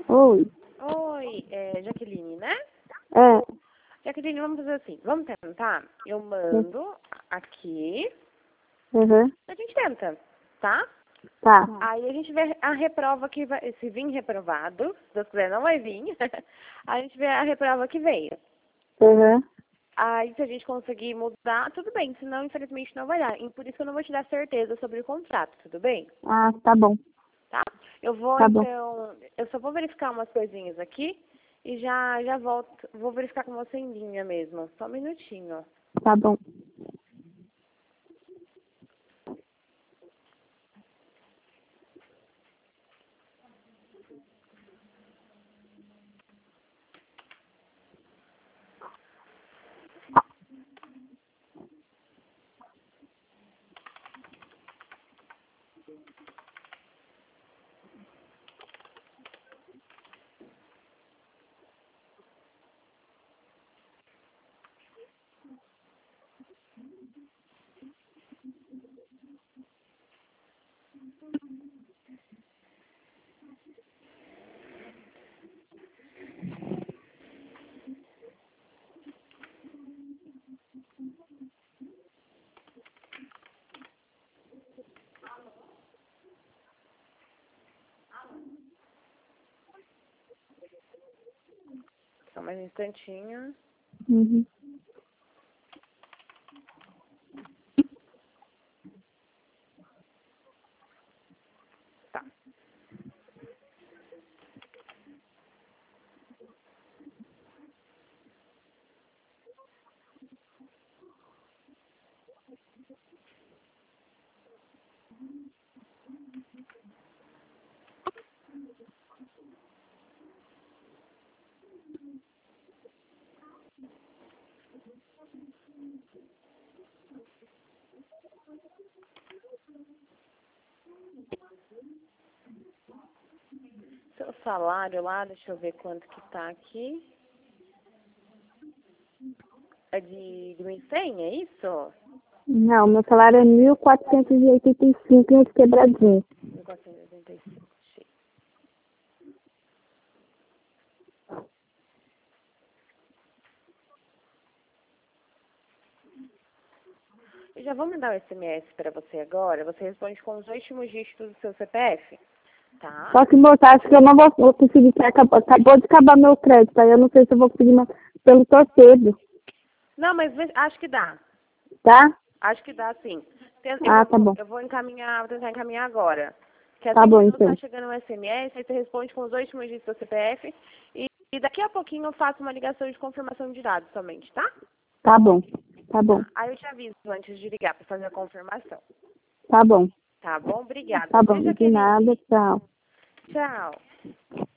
Oi. Oi, Jaqueline, né? É. Jaqueline, vamos fazer assim. Vamos tentar? Eu mando aqui. Uhum. A gente tenta, tá? Tá. Aí a gente vê a reprova que vai. Se vir reprovado, se Deus quiser, não vai vir. A gente vê a reprova que veio. Uhum. Aí, se a gente conseguir mudar, tudo bem. Senão, infelizmente, não vai dar. E por isso que eu não vou te dar certeza sobre o contrato, tudo bem? Ah, tá bom. Tá? Eu vou, Tá bom. então... Eu só vou verificar umas coisinhas aqui e já volto. Vou verificar com você em linha mesmo. Só um minutinho. Tá bom. Só mais um instantinho. Uhum. Tá. Seu salário lá, deixa eu ver quanto que tá aqui. É de 1.100, é isso? Não, meu salário é 1.485 em quebradinho. 1.485. Eu já vou mandar o SMS para você agora. Você responde com os últimos dígitos do seu CPF, tá? Só que, moça, acho que eu não vou conseguir, que acabou de acabar meu crédito, aí eu não sei se eu vou conseguir pelo torpedo, Não, mas acho que dá. tá? Acho que dá, sim. Ah, tá bom. Eu vou encaminhar, vou tentar encaminhar agora. Que Tá assim bom, que não então. tá chegando um SMS, aí você responde com os últimos dígitos do seu CPF. E daqui a pouquinho eu faço uma ligação de confirmação de dados somente, tá? Tá bom. Tá bom. Aí eu te aviso antes de ligar para fazer a confirmação. Tá bom. Tá bom? Obrigada. Tá bom. Seja De nada, Jaqueline. tchau. Tchau.